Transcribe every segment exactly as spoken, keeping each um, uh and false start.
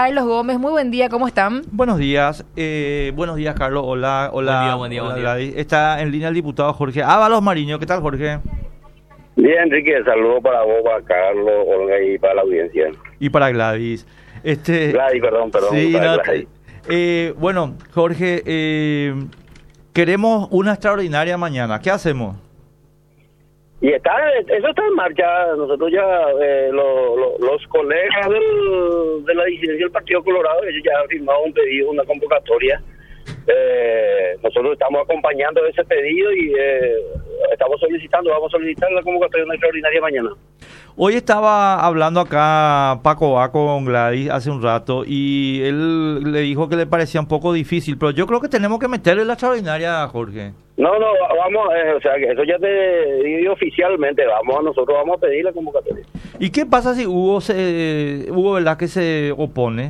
Carlos Gómez. Muy buen día, ¿cómo están? Buenos días, eh, buenos días Carlos, hola, hola. Buen día, buen día, hola, buen día. Gladys. Está en línea el diputado Jorge Ábalos Mariño. ¿Qué tal, Jorge? Bien, Enrique, saludos para vos, para Carlos, Olga y para la audiencia. Y para Gladys. Este, Gladys, perdón, perdón. Sí, para no, Gladys. eh, bueno, Jorge, eh, queremos una extraordinaria mañana. ¿Qué hacemos? Y está, eso está en marcha. Nosotros ya, eh, lo, lo, los colegas del, de la disidencia del Partido Colorado, ellos ya han firmado un pedido, una convocatoria. Eh, nosotros estamos acompañando ese pedido y eh, estamos solicitando, vamos a solicitar la convocatoria de una extraordinaria mañana. Hoy estaba hablando acá Paco Va con Gladys hace un rato y él le dijo que le parecía un poco difícil, pero yo creo que tenemos que meterle la extraordinaria, Jorge. No, no, vamos, eh, o sea, que eso ya te digo oficialmente, vamos, nosotros vamos a pedir la convocatoria. ¿Y qué pasa si Hugo, se, Hugo ¿verdad? que se opone?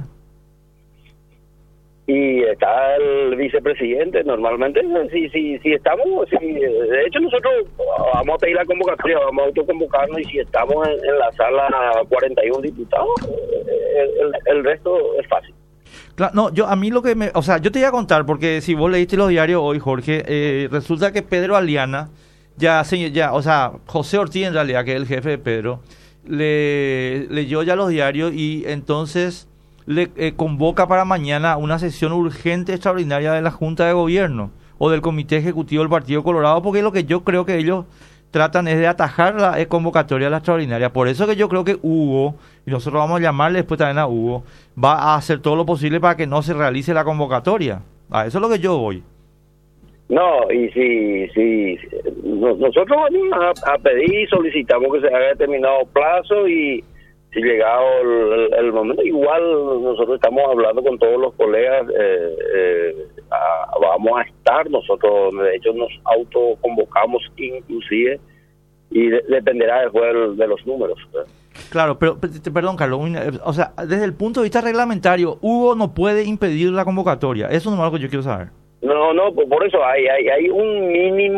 Y está el vicepresidente, normalmente, si si si estamos, si, de hecho nosotros vamos a pedir la convocatoria, vamos a autoconvocarnos y si estamos en, en la sala cuarenta y uno diputados, el, el, el resto es fácil. Claro, no, yo a mí lo que me, o sea, yo te iba a contar porque si vos leíste los diarios hoy, Jorge, eh, resulta que Pedro Aliana ya, se, ya, o sea, José Ortiz en realidad, que es el jefe de Pedro, le leyó ya los diarios y entonces le eh, convoca para mañana una sesión urgente extraordinaria de la Junta de Gobierno o del Comité Ejecutivo del Partido Colorado, porque lo que yo creo que ellos tratan es de atajar la eh, convocatoria a la extraordinaria. Por eso que yo creo que Hugo, y nosotros vamos a llamarle después también a Hugo, va a hacer todo lo posible para que no se realice la convocatoria. A eso es lo que yo voy. No, y si, si nosotros vamos a, a pedir, solicitamos que se haga determinado plazo y si llegado el, el, el momento, igual nosotros estamos hablando con todos los colegas, eh, eh, a, vamos a estar, nosotros de hecho nos autoconvocamos inclusive y de, dependerá después de los números. ¿Verdad? Claro, pero perdón Carlos, o sea, desde el punto de vista reglamentario, Hugo no puede impedir la convocatoria, eso no es lo que yo quiero saber. No, no, por eso hay hay, hay un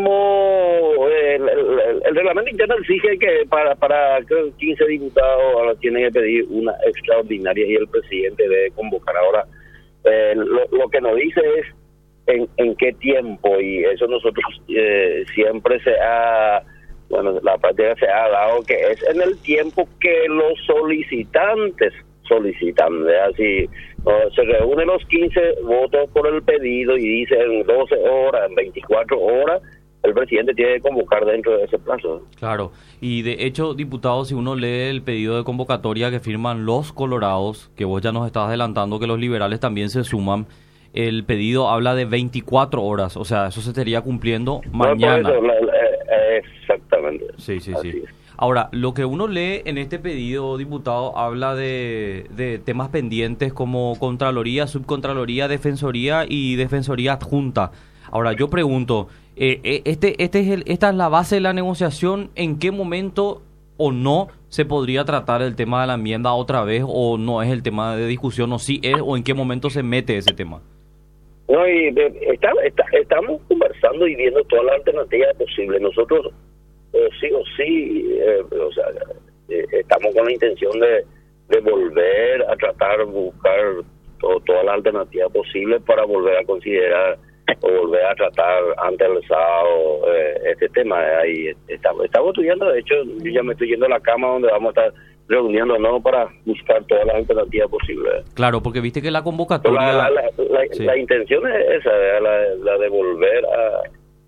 mínimo, el, el, el reglamento interno exige que para para quince diputados ahora tienen que pedir una extraordinaria y el presidente debe convocar. Ahora, eh, lo, lo que nos dice es en, en qué tiempo, y eso nosotros eh, siempre se ha, bueno, la práctica se ha dado que es en el tiempo que los solicitantes solicitan, así no, se reúnen los quince votos por el pedido y dicen en doce horas, en veinticuatro horas, el presidente tiene que convocar dentro de ese plazo. Claro, y de hecho, diputado, si uno lee el pedido de convocatoria que firman los colorados, que vos ya nos estás adelantando que los liberales también se suman, el pedido habla de veinticuatro horas, o sea, eso se estaría cumpliendo mañana. No, por eso, la, la, exactamente. Sí, sí, Así sí. es. Ahora, lo que uno lee en este pedido, diputado, habla de, de temas pendientes como Contraloría, Subcontraloría, Defensoría y Defensoría Adjunta. Ahora, yo pregunto, eh, este, este es el, ¿esta es la base de la negociación? ¿En qué momento o no se podría tratar el tema de la enmienda otra vez o no es el tema de discusión o sí es o en qué momento se mete ese tema? No, y eh, está, está, estamos conversando y viendo todas las alternativas posibles. Nosotros o sí o sí, eh, o sea, eh, estamos con la intención de, de volver a tratar de buscar to, todas las alternativas posibles para volver a considerar o volver a tratar ante el sábado eh, este tema. Ahí estamos, estamos estudiando, de hecho, yo ya me estoy yendo a la cama donde vamos a estar reuniéndonos para buscar todas las alternativas posibles. Claro, porque viste que la convocatoria... La, la, la, la, sí. la intención es esa, la, la de volver a...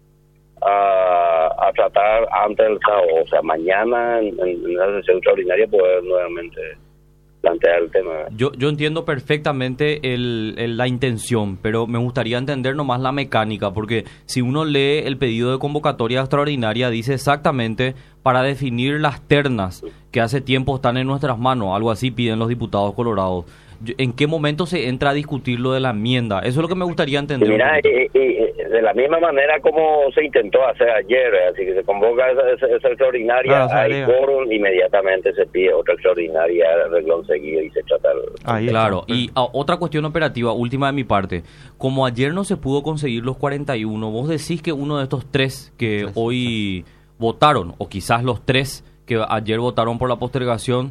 A, a tratar antes del sábado, o sea, mañana en, en la sesión extraordinaria poder nuevamente plantear el tema. Yo yo entiendo perfectamente el, el, la intención, pero me gustaría entender nomás la mecánica, porque si uno lee el pedido de convocatoria extraordinaria, dice exactamente para definir las ternas que hace tiempo están en nuestras manos, algo así piden los diputados colorados. ¿En qué momento se entra a discutir lo de la enmienda? Eso es lo que me gustaría entender. Mira, y, y, de la misma manera como se intentó hacer ayer, así que se convoca esa, esa, esa extraordinaria, claro, hay quórum, inmediatamente se pide otra extraordinaria, reglón seguido y se trata el... Ahí, claro, y a, otra cuestión operativa, última de mi parte. Como ayer no se pudo conseguir los cuarenta y uno, vos decís que uno de estos tres que hoy votaron, o quizás los tres que ayer votaron por la postergación,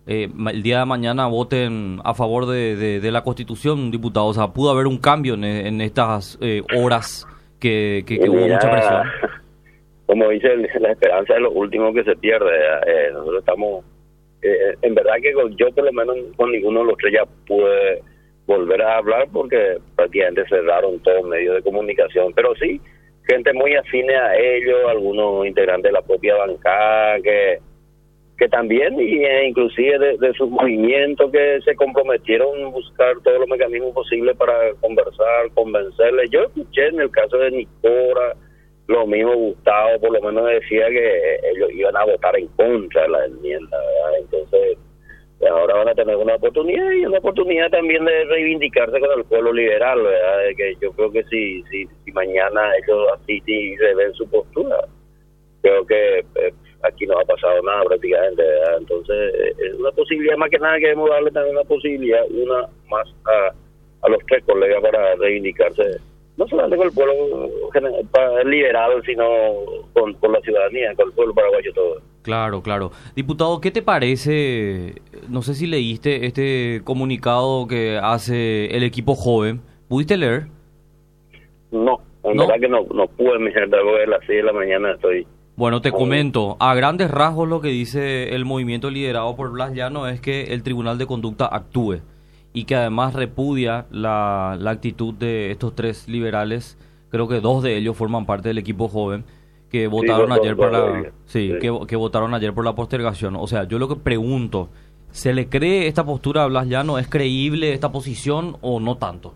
eh, el día de mañana voten a favor de, de, de la Constitución, diputado? O sea, ¿pudo haber un cambio en, en estas eh, horas que, que, que hubo Mira, mucha presión? Como dice, la esperanza es lo último que se pierde. Eh, nosotros estamos, eh, en verdad que con, yo por lo menos con ninguno de los tres ya pude volver a hablar porque prácticamente cerraron todos los medios de comunicación, pero sí, gente muy afine a ellos, algunos integrantes de la propia bancada que que también, y eh, inclusive de, de sus movimientos que se comprometieron a buscar todos los mecanismos posibles para conversar, convencerles. Yo escuché en el caso de Nicora, lo mismo Gustavo, por lo menos decía que ellos iban a votar en contra de la enmienda, ¿verdad? Entonces, ahora van a tener una oportunidad y una oportunidad también de reivindicarse con el pueblo liberal, ¿verdad? De que yo creo que si, si, si mañana ellos asisten y revén su postura, creo que eh, aquí no ha pasado nada prácticamente, ¿verdad? Entonces es una posibilidad, más que nada queremos darle también una posibilidad, una más a, a los tres colegas para reivindicarse, no solamente con el pueblo general, liberal, sino con, con la ciudadanía, con el pueblo paraguayo todo. Claro, claro. Diputado, ¿qué te parece? No sé si leíste este comunicado que hace el equipo joven. ¿Pudiste leer? No, en ¿No? verdad que no, no pude, mi gente, algo de las seis de la mañana estoy... Bueno, te comento, a grandes rasgos lo que dice el movimiento liderado por Blas Llano es que el Tribunal de Conducta actúe y que además repudia la, la actitud de estos tres liberales, creo que dos de ellos forman parte del equipo joven, que votaron dos, ayer dos, para dos, sí, sí. Que, que votaron ayer por la postergación. O sea, yo lo que pregunto, ¿se le cree esta postura a Blas Llano? ¿Es creíble esta posición o no tanto?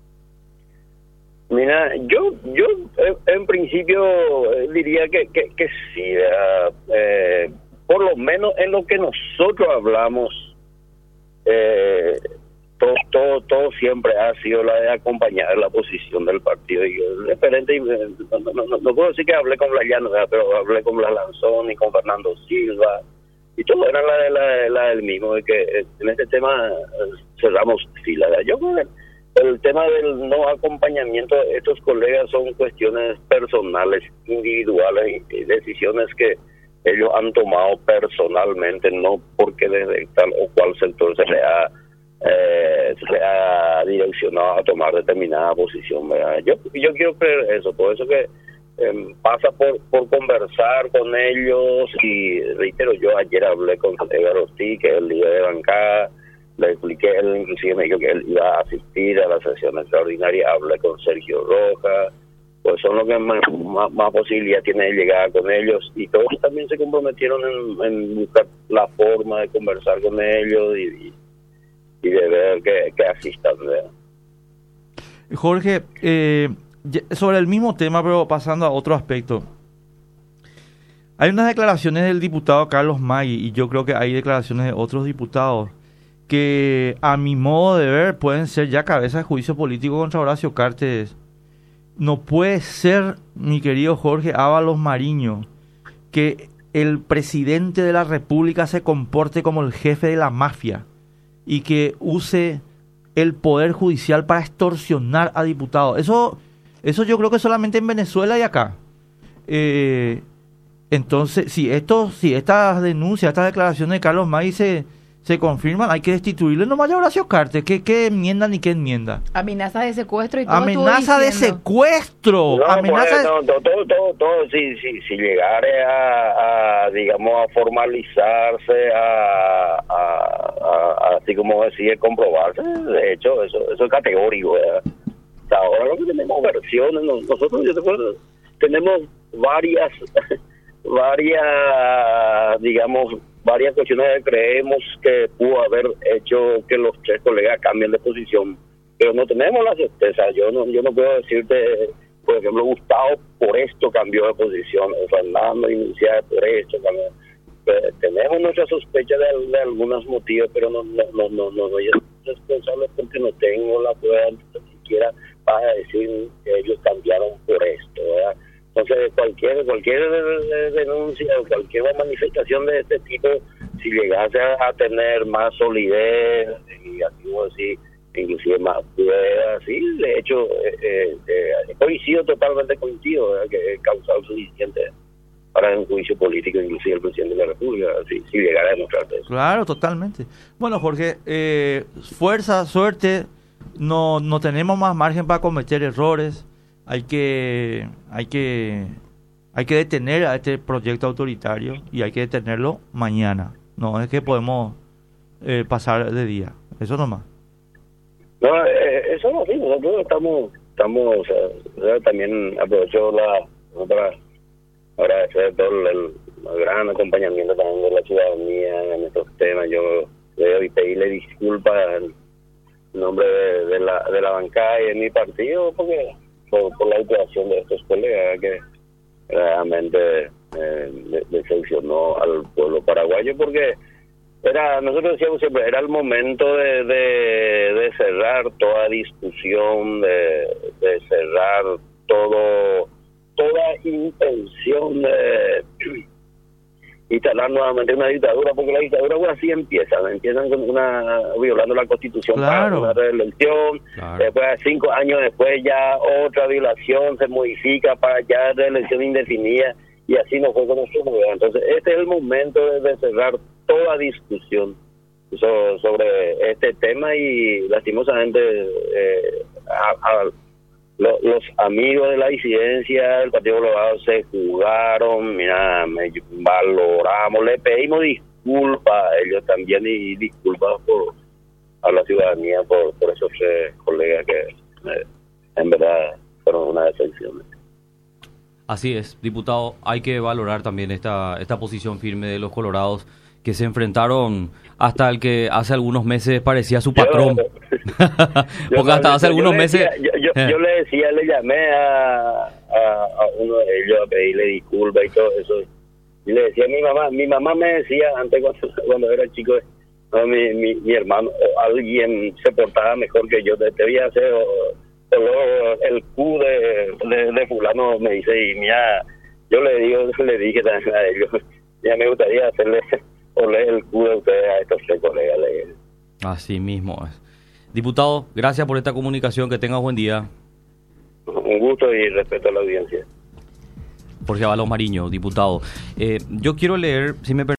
Mira, yo yo eh, en principio eh, diría que, que, que sí, eh, eh, por lo menos en lo que nosotros hablamos, eh, todo, todo todo siempre ha sido la de acompañar la posición del partido. Y yo, referente, y, eh, no, no, no, no puedo decir que hablé con Blas Llano, ¿verdad? Pero hablé con Blas Lanzón y con Fernando Silva, y todo era la, de, la, de, la del mismo, de que eh, en este tema eh, cerramos fila, ¿verdad? Yo creo que el tema del no acompañamiento de estos colegas son cuestiones personales, individuales, y decisiones que ellos han tomado personalmente, no porque desde tal o cual sector se le ha, eh, se le ha direccionado a tomar determinada posición, ¿verdad? Yo, yo quiero creer eso, por eso que eh, pasa por, por conversar con ellos, y reitero, yo ayer hablé con Edgar Ortiz, que es el líder de bancada. Le expliqué, él inclusive me dijo que él iba a asistir a la sesión extraordinaria, hablé con Sergio Rojas, pues son los que más, más, más posibilidad tiene de llegar con ellos, y todos también se comprometieron en, en buscar la forma de conversar con ellos y, y, y de ver que, que asistan, ¿verdad? Jorge, eh, sobre el mismo tema, pero pasando a otro aspecto. Hay unas declaraciones del diputado Carlos Maggi, y yo creo que hay declaraciones de otros diputados que a mi modo de ver pueden ser ya cabeza de juicio político contra Horacio Cartes. No puede ser, mi querido Jorge Ábalos Mariño, que el presidente de la República se comporte como el jefe de la mafia y que use el poder judicial para extorsionar a diputados. Eso, eso yo creo que solamente en Venezuela y acá. Eh, entonces, si esto, si estas denuncias, estas declaraciones de Carlos Maggi se se confirman, hay que destituirle nomás a Horacio Cartes. ¿Qué, qué enmienda ni qué enmienda? Amenaza de secuestro y todo. Amenaza de secuestro. No, amenaza pues, de... no, todo, todo, todo, todo, si, si, si llegare a, a, digamos, a formalizarse, a, a, a, a así como decir, comprobarse, de hecho, eso, eso es categórico, ¿verdad? O sea, ahora lo que tenemos versiones, nosotros, yo te acuerdo, tenemos varias, varias, digamos, varias cuestiones que creemos que pudo haber hecho que los tres colegas cambien de posición, pero no tenemos la certeza. Yo no yo no puedo decirte, por ejemplo, Gustavo por esto cambió de posición, o Fernando inicial por esto cambió. Pero tenemos nuestra sospecha de, de algunos motivos, pero no no no no no, no yo soy responsable porque no tengo la prueba ni siquiera para decir que ellos cambiaron por esto, ¿verdad? Entonces, cualquier cualquier denuncia o cualquier manifestación de este tipo, si llegase a, a tener más solidez, y así como decir, inclusive más pruebas, sí, de hecho, eh, eh, coincido totalmente contigo, ¿verdad? Que es causal suficiente para un juicio político, inclusive el presidente de la República, si, si llegara a demostrar eso. Claro, totalmente. Bueno, Jorge, eh, fuerza, suerte, no, no tenemos más margen para cometer errores, hay que, hay que, hay que detener a este proyecto autoritario y hay que detenerlo mañana, no es que podemos eh, pasar de día, eso nomás. No, eh, eso no, sí, nosotros estamos, estamos, o sea, o sea, también aprovecho la, para agradecer todo el, el gran acompañamiento también de la ciudadanía en estos temas. Yo debo pedirle disculpas en nombre de, de la de la bancada y de mi partido porque por, por la actuación de estos colegas que realmente eh, decepcionó al pueblo paraguayo, porque era, nosotros decíamos siempre, era el momento de, de, de cerrar toda discusión, de, de cerrar todo toda intención de instalar nuevamente una dictadura, porque la dictadura pues, así empieza, empiezan con una violando la Constitución, claro, para una reelección, claro. Después cinco años después ya otra violación se modifica para ya reelección indefinida, y así no fue con nuestro gobierno. Entonces este es el momento de, de cerrar toda discusión so, sobre este tema, y lastimosamente eh, a, a, Los, los amigos de la disidencia del Partido Colorado se jugaron, mira, me valoramos, le pedimos disculpas a ellos también y disculpas por a la ciudadanía por, por esos tres colegas que eh, en verdad fueron una decepción. Así es, diputado, hay que valorar también esta esta posición firme de los colorados que se enfrentaron hasta el que hace algunos meses parecía su patrón. Yo, porque hasta hace algunos meses... Decía, yo, yo, eh. yo le decía, le llamé a, a, a uno de ellos a pedirle disculpas y todo eso. Y le decía a mi mamá, mi mamá me decía antes cuando, cuando era chico, no, mi, mi, mi hermano o alguien se portaba mejor que yo, te, te voy a hacer o, o luego el Q de, de, de fulano, me dice, y mira, yo le digo, le dije también a ellos, ya me gustaría hacerle... oler el culo de ustedes a estos tres colegas. Así mismo es. Diputado, gracias por esta comunicación, que tenga buen día. Un gusto y respeto a la audiencia. Jorge Avalos Mariño, diputado. Eh, yo quiero leer, si me permite,